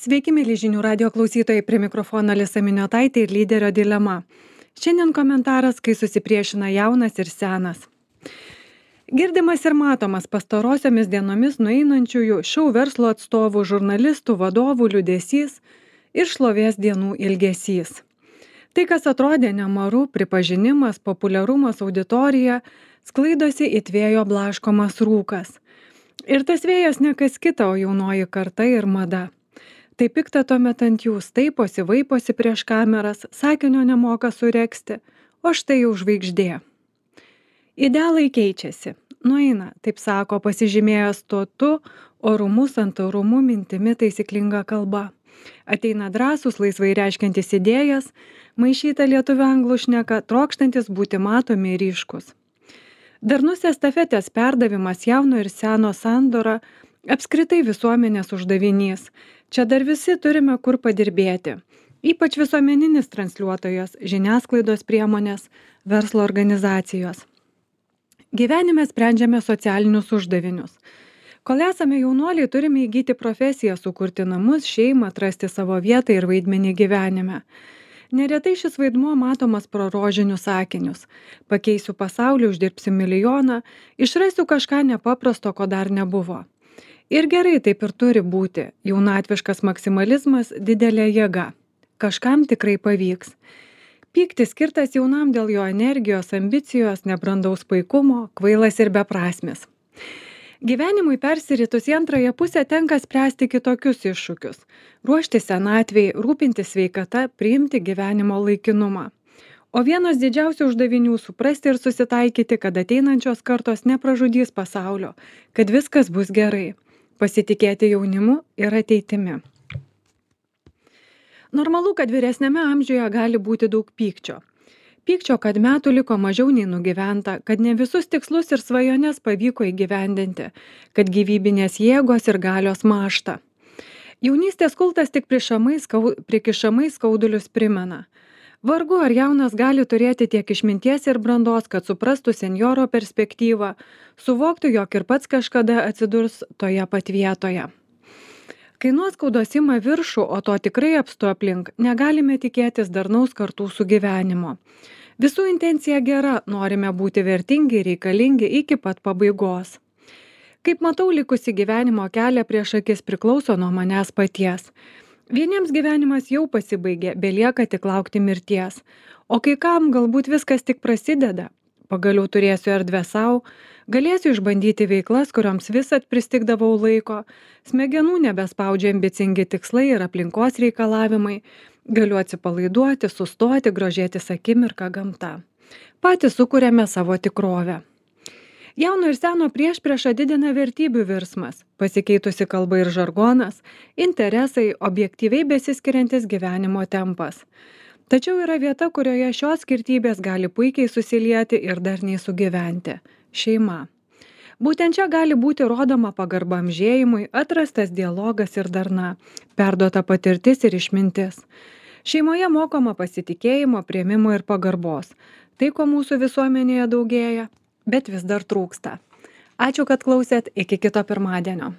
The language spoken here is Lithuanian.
Sveiki, mėly žinių radio klausytojai, prie mikrofono Alisa Miniotaitė ir lyderio dilema. Šiandien komentaras, kai susipriešina jaunas ir senas. Girdimas ir matomas pastarosiomis dienomis nueinančiųjų šou verslo atstovų, žurnalistų, vadovų liūdesys ir šlovės dienų ilgesys. Tai, kas atrodė nemaru, pripažinimas, populiarumas, auditorija, sklaidosi it vėjo blaškomas rūkas. Ir tas vėjas ne kas kita, o jaunoji karta ir mada. Tai pikta tuomet ant jūs, taiposi, vaiposi prieš kameras, sakinio nemoka suregzti, o štai jau žvaigždė. Idealai keičiasi, nueina, taip sako, pasižymėjęs stotu, orumu, santarumu, mintimi, taisyklinga kalba. Ateina drąsūs, laisvai reiškiantis idėjas, maišyta lietuvių anglų šneka, trokštantis būti matomi ir ryškus. Darnus estafetės perdavimas, jauno ir seno sandora, apskritai visuomenės uždavinys. Čia dar visi turime kur padirbėti. Ypač visuomeninis transliuotojas, žiniasklaidos priemonės, verslo organizacijos. Gyvenime sprendžiame socialinius uždavinius. Kol esame jaunuoliai, turime įgyti profesiją, sukurti namus, šeimą, atrasti savo vietą ir vaidmenį gyvenime. Neretai šis vaidmuo matomas pro rožinius sakinius. Pakeisiu pasaulį, uždirbsiu milijoną, išrasiu kažką nepaprasto, ko dar nebuvo. Ir gerai taip ir turi būti. Jaunatviškas maksimalizmas didelė jėga. Kažkam tikrai pavyks. Pyktis skirtas jaunam dėl jo energijos, ambicijos, nebrandaus paikumo, kvailas ir beprasmis. Gyvenimui persiritus į antrąją pusę tenka spręsti kitokius iššūkius. Ruošti senatvei, rūpinti sveikata, priimti gyvenimo laikinumą. O vienas didžiausių uždavinių suprasti ir susitaikyti, kad ateinančios kartos nepražudys pasaulio, kad viskas bus gerai. Pasitikėti jaunimu ir ateitimi. Normalu, kad vyresniame amžiuje gali būti daug pykčio. Pykčio, kad metų liko mažiau nei nugyventa, kad ne visus tikslus ir svajones pavyko įgyvendinti, kad gyvybinės jėgos ir galios mąžta. Jaunystės kultas tik prikišamais skaudulius primena. Vargu ar jaunas gali turėti tiek išminties ir brandos, kad suprastų senjoro perspektyvą, suvoktų, jog ir pats kažkada atsidurs toje pat vietoje. Kai nuoskaudos ima viršų, o to tikrai apstu aplink, negalime tikėtis darnaus kartų sugyvenimo. Visų intencija gera, norime būti vertingi, reikalingi iki pat pabaigos. Kaip matau, likusi gyvenimo kelią prieš akis priklauso nuo manęs paties. Vieniems gyvenimas jau pasibaigė, belieka tik laukti mirties. O kai kam galbūt viskas tik prasideda. Pagaliau turėsiu erdvę savo, galėsiu išbandyti veiklas, kurioms visad pristigdavau laiko, smegenų nebespaudžia ambicingi tikslai ir aplinkos reikalavimai, galiu atsipalaiduoti, sustoti, grožėtis akimirką gamta. Patys sukuriame savo tikrovę. Jauno ir seno priešpriešą didina vertybių virsmas, pasikeitusi kalba ir žargonas, interesai, objektyviai besiskiriantis gyvenimo tempas. Tačiau yra vieta, kurioje šios skirtybės gali puikiai susilieti ir darniai sugyventi – šeima. Būtent čia gali būti rodoma pagarba amžėjimui, atrastas dialogas ir darna, perduota patirtis ir išmintis. Šeimoje mokoma pasitikėjimo, priėmimo ir pagarbos. Tai, ko mūsų visuomenėje daugėja, bet vis dar trūksta. Ačiū, kad klausėt, iki kito pirmadienio.